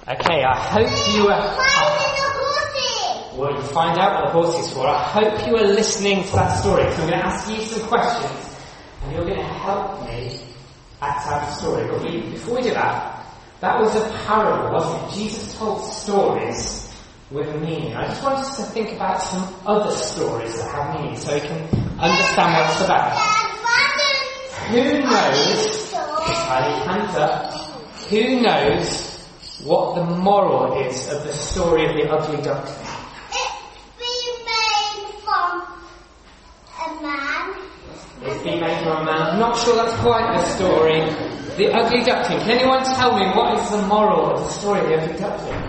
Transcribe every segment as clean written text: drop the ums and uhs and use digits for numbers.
Okay, I hope you are... Well, you find out what the horse is for. I hope you are listening to that story. So I'm going to ask you some questions, and you're going to help me act out the story. But before we do that, that was a parable, wasn't it? Jesus told stories with a meaning. I just want us to think about some other stories that have meaning, so we can understand what it's about. Who knows... Hands up. Who knows what the moral is of the story of the ugly duckling? It's been made from a man. I'm not sure that's quite the story. The ugly duckling. Can anyone tell me what is the moral of the story of the ugly duckling?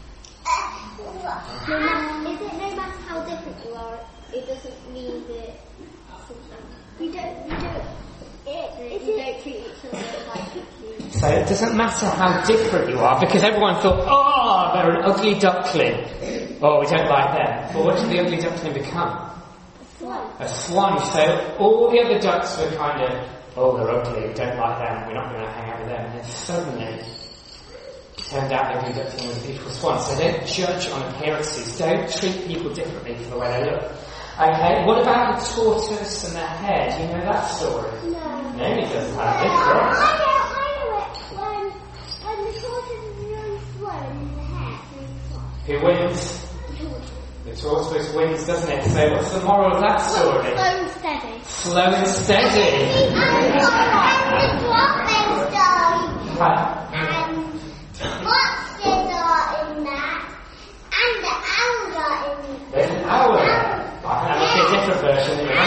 No matter how different you are, it doesn't mean that you don't treat each other like you. So it doesn't matter how different you are, because everyone thought, oh, they're an ugly duckling. Oh, we don't like them. But what did the ugly duckling become? A swan. So all the other ducks were kind of, oh, they're ugly, we don't like them, we're not going to hang out with them. And then suddenly, it turned out the ugly duckling was a beautiful swan. So don't judge on appearances. Don't treat people differently for the way they look. Okay, what about the tortoise and the hare? Do you know that story? No. No, he doesn't have it. Right? I know it. When the tortoise is really slow and the hare is fast. Who wins? The tortoise wins, doesn't it? So what's the moral of that story? Slow and steady. Slow and steady. And the dolphin story. And foxes are in that. And the owls are in that. There's an owl. I can have a different version than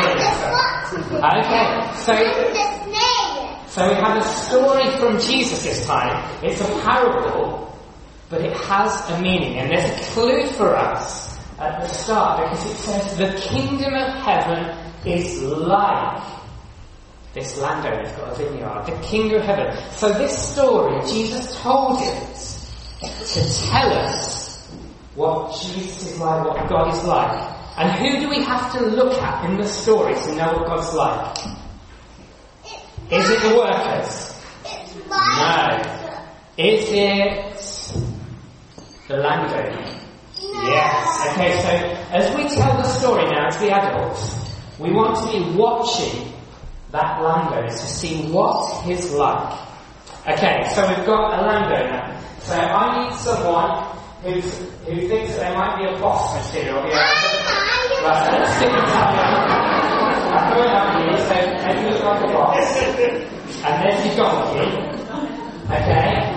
Okay, so we have a story from Jesus this time. It's a parable, but it has a meaning, and there's a clue for us at the start, because it says the kingdom of heaven is like this landowner's got a vineyard, the kingdom of heaven. So this story, Jesus told it to tell us what Jesus is like, what God is like. And who do we have to look at in the story to know what God's like? Is it the workers? No. Is it the landowner? Yes. Okay, so as we tell the story now to the adults, we want to be watching that landowner to see what he's like. Okay, so we've got a landowner. So I need someone who thinks that they might be a boss material. Right, let's stick it down. I'm going up here, so maybe look like a boss. And there's your donkey. Okay?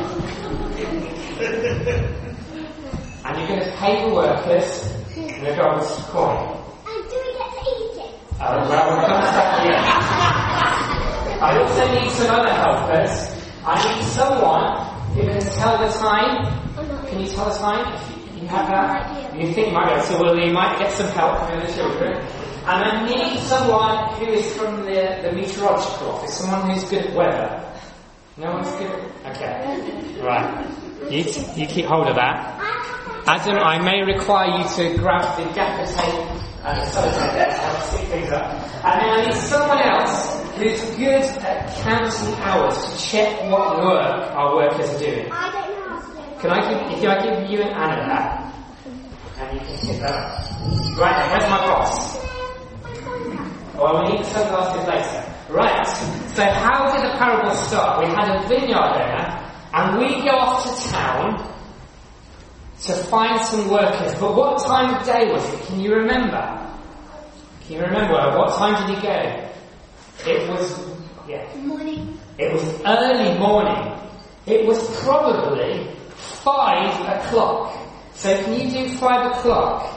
And you're going to pay the workers in a dog's coin. And do we get to eat it? Oh, well, we'll come to that here. I also need some other helpers. I need someone who can tell the time. Can you tell the time? If you have that? You think you might be able to, well, you might get some help from the children. And I need someone who is from the meteorological office, someone who's good at weather. No one's good at... Okay. Right. You keep hold of that. Adam, I may require you to grab the gaffer tape and the sellotape there to help stick things up. And then I need someone else who's good at counting hours to check what work our workers are doing. I don't know how to do it. Can I give you and Anna that? And you can pick that up. Right then, where's my boss? Well, we need sunglasses later. Right, so how did the parable start? We had a vineyard owner, and we go off to town to find some workers. But what time of day was it? Can you remember? What time did he go? It was... Morning. It was early morning. It was probably 5 o'clock. So can you do 5 o'clock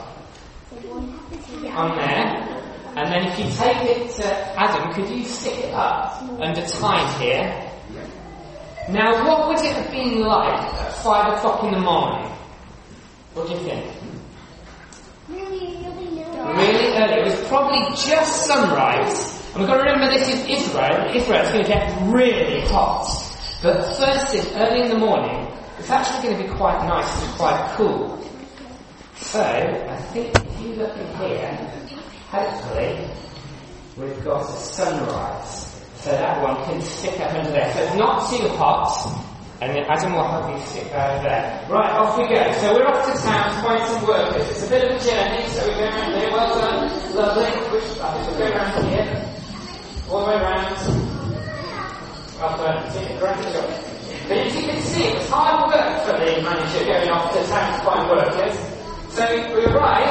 on there? And then if you take it to Adam, could you stick it up under time here? Now, what would it have been like at 5 o'clock in the morning? What do you think? Really early. It was probably just sunrise. And we've got to remember this is Israel. Israel's going to get really hot. But first thing, early in the morning, it's actually going to be quite nice and quite cool. So, I think if you look in here, hopefully, we've got a sunrise. So that one can stick up under there. So it's not too hot, And then Adam will help you sit there. Right, off we go. So we're off to town to find some workers. It's a bit of a journey, so we go around here. Well done. Lovely. We'll go around here. All the way around. Well done. Great job. But as you can see, it was hard work for the manager going off to town to find workers. So we arrive,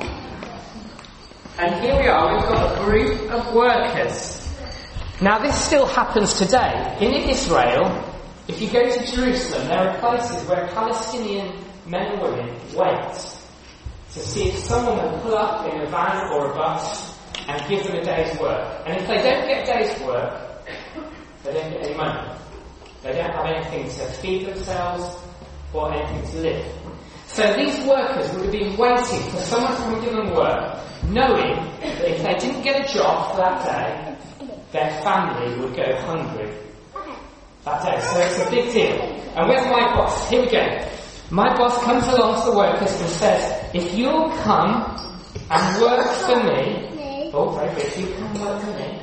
and here we are. We've got a group of workers. Now this still happens today. In Israel, if you go to Jerusalem, there are places where Palestinian men and women wait to see if someone will pull up in a van or a bus and give them a day's work. And if they don't get a day's work, they don't get any money. They don't have anything to feed themselves or anything to live. So these workers would have been waiting for someone to come and give them work, knowing that if they didn't get a job for that day, their family would go hungry that day. So it's a big deal. And where's my boss? Here we go. My boss comes along to the workers and says, if you'll come and work for me, oh, very good, if you come and work for me,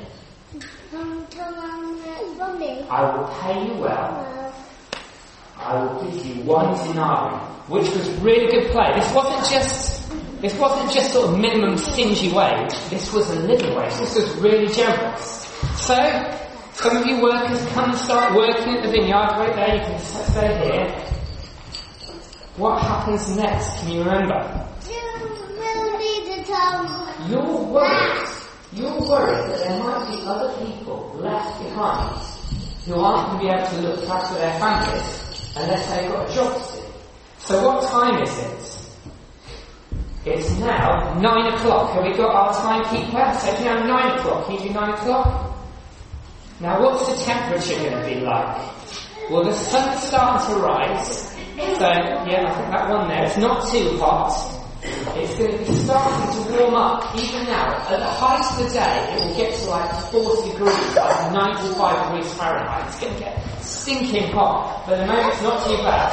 I will pay you well. I will give you 1 denarii, which was really good play. This wasn't just sort of minimum stingy wage. This was a living wage. This was really generous. So, some of you workers come and start working at the vineyard right there. You can stay here. What happens next? Can you remember? You're worried that there might be other people left behind who aren't going to be able to look after their families unless they've got a job to do. So what time is it? It's now 9 o'clock. Have we got our timekeeper? So it's now 9 o'clock. Can you do 9 o'clock? Now what's the temperature going to be like? Well, the sun's starting to rise. So, yeah, I think that one there, it's not too hot. It's going to be starting to warm up even now. At the height of the day, it will get to like 40 degrees, like 95 degrees Fahrenheit. It's going to get stinking hot. But at the moment, it's not too bad.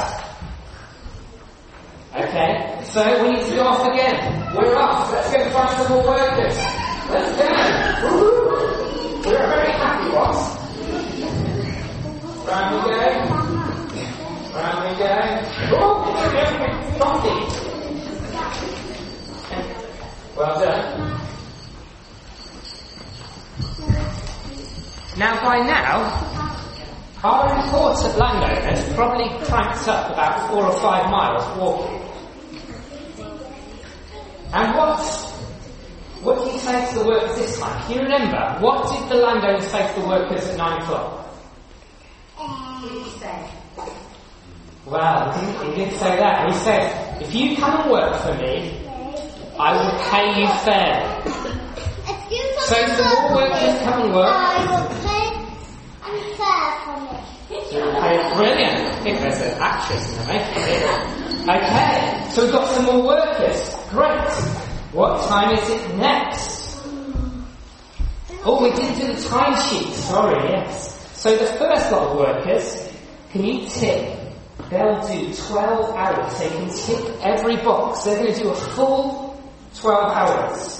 Okay, so we need to go off again. We're off. Let's go find some more workers. Let's go. Woo-hoo. We're a very happy boss. Round we go. Round we go. Oh, donkey. Well done. Now, by now, our important landowners probably cranked up about 4 or 5 miles walking. And what did he say to the workers this time? Can you remember? What did the landowners say to the workers at 9 o'clock? What did he say? Well, he didn't say that. He said, if you come and work for me, I will pay you fairly. So if the more workers come and work, I will pay you fair for me. Brilliant. I think there's an actress in the making here. Okay, so we've got some more workers. Great. What time is it next? Oh, we didn't do the timesheet. Sorry, yes. So the first lot of workers, can you tick? They'll do 12 hours. They can tick every box. They're going to do a full 12 hours.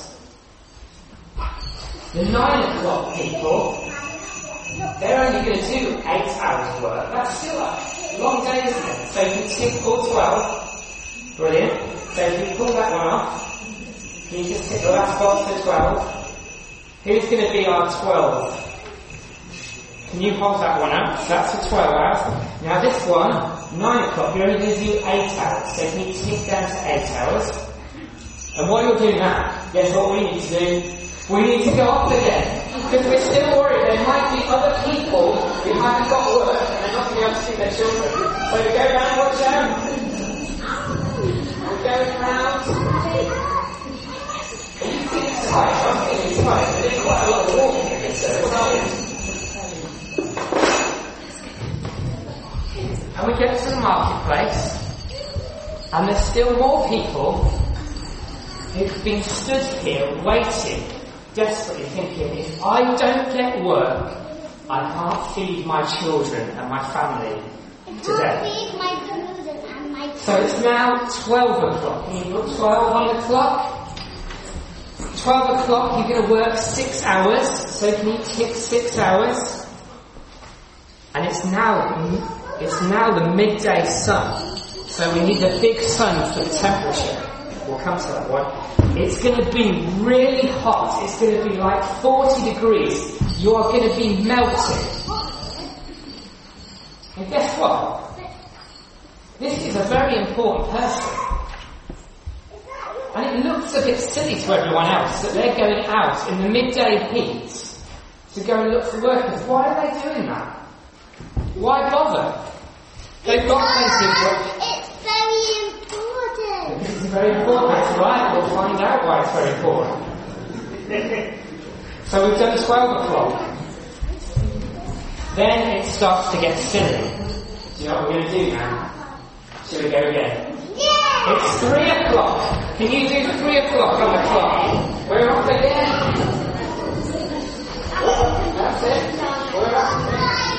The 9 o'clock people, they're only going to do 8 hours work. That's still a long day, isn't it? So you can tick all 12. Brilliant. So if you pull that one off, can you just tick the last box for 12? Who's going to be our 12? Can you hold that one up? So that's for 12 hours. Now this one, 9 o'clock, you're only going to do 8 hours. So can you tick down to 8 hours? And while you're doing that, guess what we need to do? We need to go off again. Because we're still worried there might be other people who haven't got work and they're not going to be able to see their children. So we go round, watch out. We're going round. And you think it's tight, I'm thinking it's tight. There's quite a lot of walking in this And we get to the marketplace, and there's still more people who've been stood here waiting, desperately thinking, if I don't get work, I can't feed my children and my family today. Feed my children and my So it's now 12 o'clock. Can you put 12 on the clock? 12 o'clock, you're going to work 6 hours. So can you tick 6 hours? And it's now It's now the midday sun. So we need the big sun for the temperature. We'll come to that one. It's going to be really hot. It's going to be like 40 degrees. You are going to be melting. And guess what? This is a very important person. And it looks a bit silly to everyone else that they're going out in the midday heat to go and look for workers. Why are they doing that? Why bother? They've got plenty of work. It's very important. This is very important, that's right. We'll find out why it's very important. So we've done 12 o'clock. Then it starts to get silly. Do you know what we're going to do now? Shall we go again? Yeah. It's 3 o'clock. Can you do 3 o'clock on the clock? We're off again. That's it. We're off again.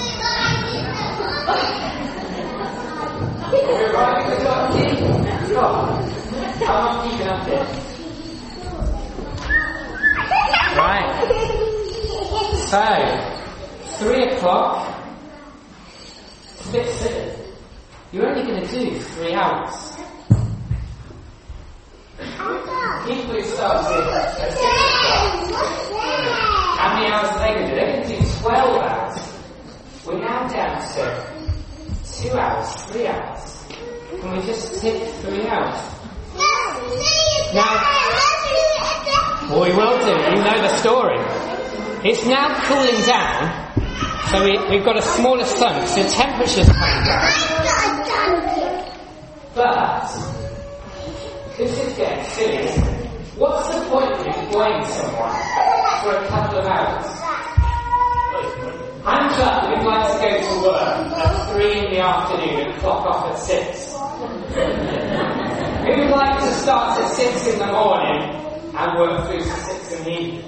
We're right at the clock. Stop. How long are you keeping up there? Right. So, 3 o'clock. It's a bit silly. You're only going to do 3 hours. People who started at 6 o'clock, how many hours are they going to do? They're going to do 12 hours. We're now down to 2 hours, 3 hours. Can we just take 3 hours? Now, well, we will do. You know the story. It's now cooling down. So we've got a smaller sun, so the temperature's coming down. But this is getting silly. What's the point of employing someone for a couple of hours? Hands up who'd like to go to work at 3 in the afternoon and clock off at 6. Who would like to start at 6 in the morning and work through to 6 in the evening?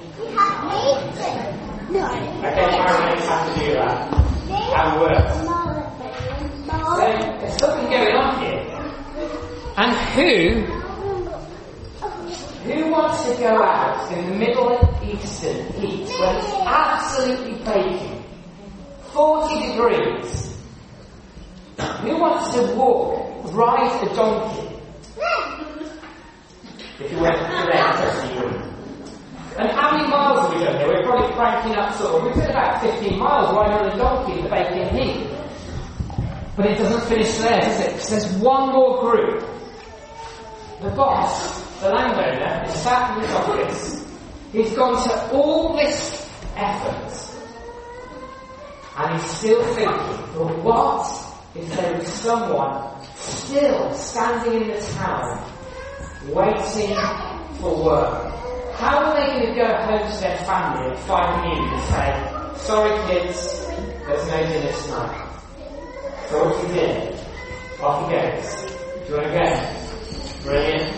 No. Okay, paramedics have to do that. And work. So, there's something going on here. And who wants to go out in the Middle Eastern heat when it's absolutely baking? 40 degrees. Who wants to ride a donkey? If you went today, you wouldn't. And how many miles have we done here? We're probably cranking up we've done about 15 miles riding on a donkey in the baking heat. But it doesn't finish there, does it? Because there's one more group. The boss, the landowner, is sat in his office. He's gone to all this effort. And he's still thinking, but what if there is someone still standing in the town waiting for work? How are they going to go home to their family at 5 in the evening and say, sorry kids, there's no dinner tonight? So what's he doing? Off he goes. Do you want to go? Brilliant.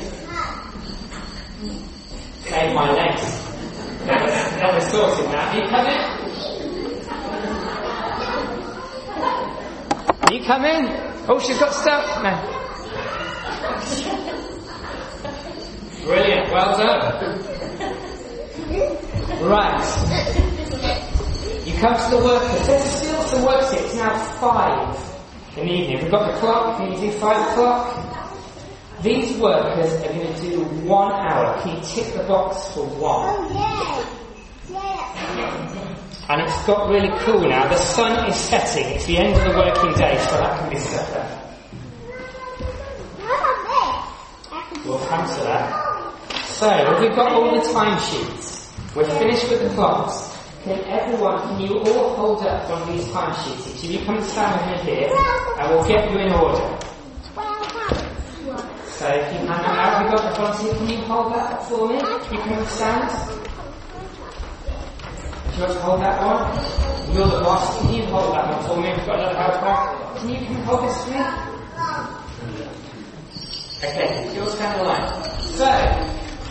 Save my legs. That was sorted now. Are you coming? Are you coming? Oh, she's got stuff. No. Brilliant, well done. Right. You come to the workers. There's still some work here. It's now 5 in the evening. We've got the clock. Can you do 5 o'clock? These workers are going to do 1 hour. Can you tick the box for 1? Oh, yeah. And it's got really cool now. The sun is setting. It's the end of the working day, so that can be set there. We'll come to that. So, we've got all the timesheets. We're finished with the clocks. Can you all hold up one of these timesheets? Each of you come and stand with me here, and we'll get you in order. So, if you hand that out, we've got the volunteer. Can you hold that up for me? You come and stand. Do you want to hold that one? You're the boss. Can you hold that one for me? We've got another house back. Can you hold this for me? Okay, you'll stand in line. So,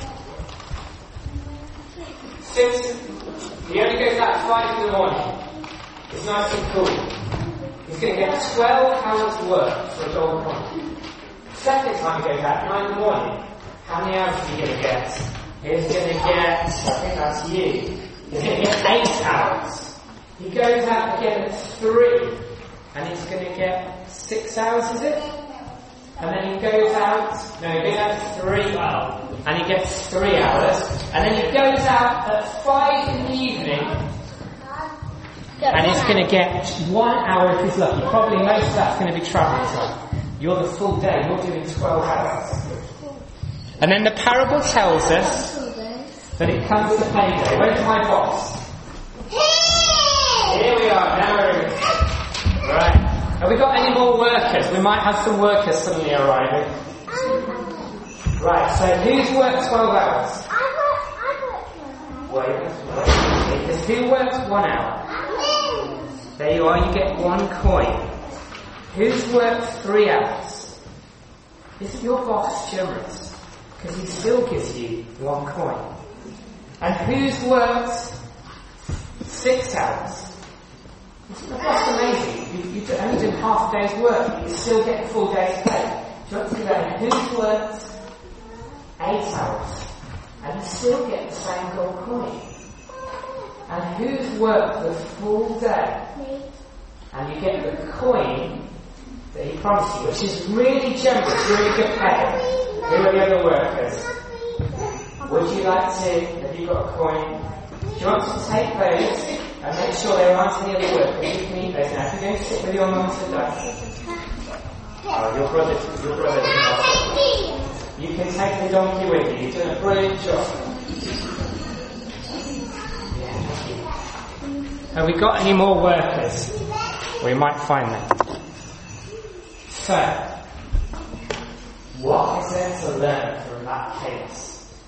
he only goes out at 5 in the morning. It's nice and cool. He's going to get 12 hours work for a gold coin. Second time he goes out at 9 in the morning. How many hours is he going to get? He's going to get, I think that's you. He's going to get 8 hours. He goes out again at 3. and he's going to get 6 hours, is it? And then he goes out, he goes out 3 hours, and he gets 3 hours, and then he goes out at 5 in the evening, and he's going to get 1 hour if he's lucky. Probably most of that's going to be travelling time. You're the full day, you're doing 12 hours. And then the parable tells us that it comes to payday. Where's my boss? Here we are, now we're in. Right. Have we got any more workers? We might have some workers suddenly arriving. Right, so who's worked 12 hours? I worked. Because who worked 1 hour? There you are, you get 1 coin. Who's worked 3 hours? Isn't your boss generous? Because he still gives you 1 coin. And who's worked 6 hours? That's amazing. You've only done half a day's work, but you still get a full day's pay. Do you want to do that? Who's worked 8 hours? And you still get the same gold coin. And who's worked the full day? And you get the coin that he promised you, which is really generous, really good pay. Who are the other workers? Would you like to, have you got a coin? Do you want to take those and make sure there aren't any other workers? You can eat those now. If you're going to sit with your mum today. Oh, your brother didn't ask. You can take the donkey with you. You've done a brilliant job. Yeah, thank you. Have we got any more workers? We might find them. So, what is there to learn from that case?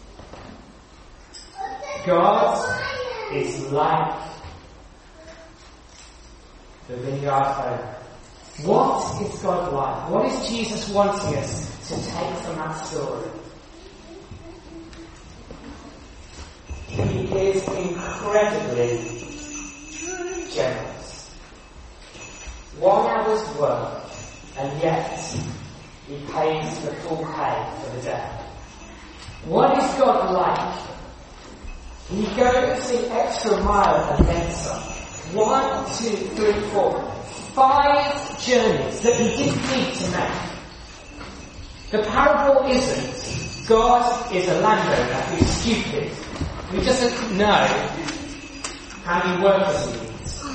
God is like the vineyard owner. What is God like? What is Jesus wanting us to take from that story? He is incredibly generous. 1 hour's work, and yet he pays the full pay for the day. What is God like? He goes the extra mile and then some. 1, 2, 3, 4, 5 journeys that he didn't need to make. The parable isn't God is a landowner who's stupid, who doesn't know how many workers he needs.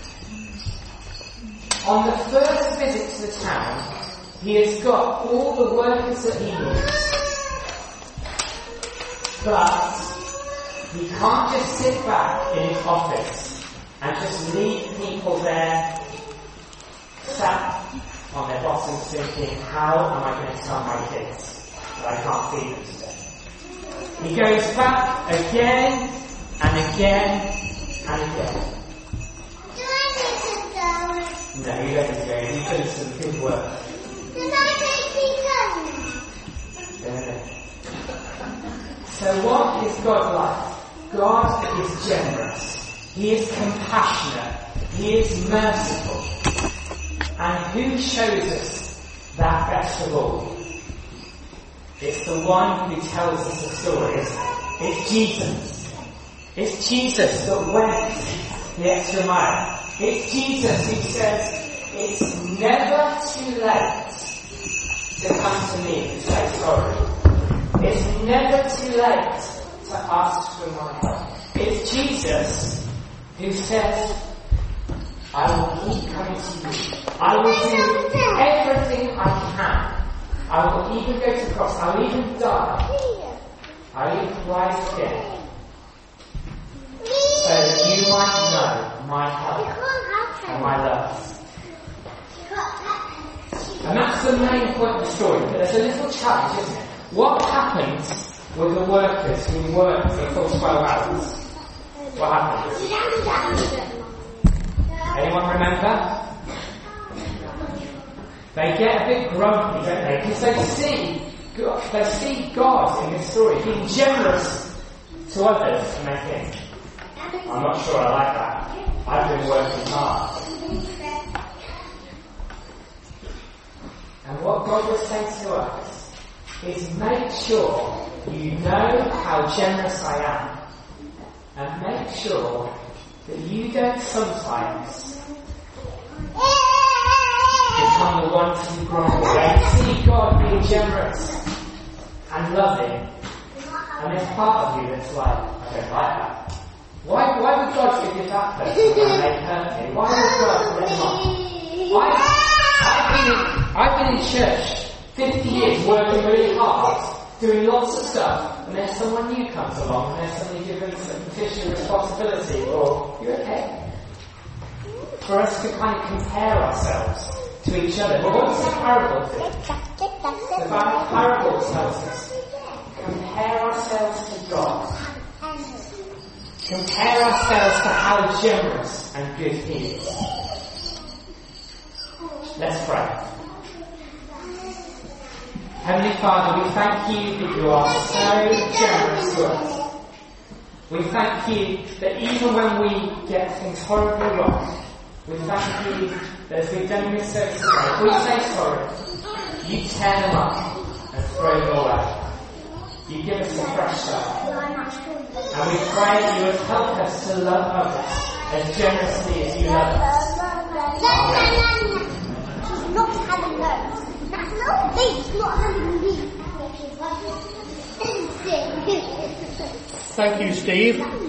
On the first visit to the town, he has got all the workers that he needs. But he can't just sit back in his office and just leave people there sat on their bottoms thinking, how am I going to tell my kids that I can't feed them today? He goes back again and again and again. Do I need to go? No, you don't need to go. You've done some good work. Did I take the So what is God like? God is generous. He is compassionate. He is merciful. And who shows us that best of all? It's the one who tells us the stories. It's Jesus. It's Jesus that went the extra mile. It's Jesus who says, it's never too late to come to me and say sorry. It's never too late to ask for my help. It's Jesus who says, I will keep coming to you. I will do everything I can. I will even go to the cross. I will even die. I will even rise again. So that you might know my help and my love. And that's the main point of the story. But there's a little challenge, isn't it? What happens with the workers who work for the full 12 hours? What happens? Anyone remember? They get a bit grumpy, don't they? Because they see God in this story being generous to others, and they think, I'm not sure I like that. I've been working hard. And what God would say to us is, make sure you know how generous I am, and make sure that you don't sometimes become the ones who grumble. They see God being generous and loving, and there's part of you that's like, I don't like that. Why would God forgive that person when they hurt me? Why would God let them off? I've been in church 50 years working really hard, doing lots of stuff, and then someone new comes along and they're suddenly given some additional responsibility, or, you okay? For us to kind of compare ourselves to each other. But what's the parable do? The parable tells us, compare ourselves to God. Compare ourselves to how generous and good He is. Let's pray. Heavenly Father, we thank you that you are so generous to us. We thank you that even when we get things horribly wrong, we thank you that as we've done in this service today, if we say sorry, you tear them up and throw them away. You give us a fresh start. And we pray that you would help us to love others as generously as you love us. She's not having those. That's not me. She's not having me. Thank you, Steve.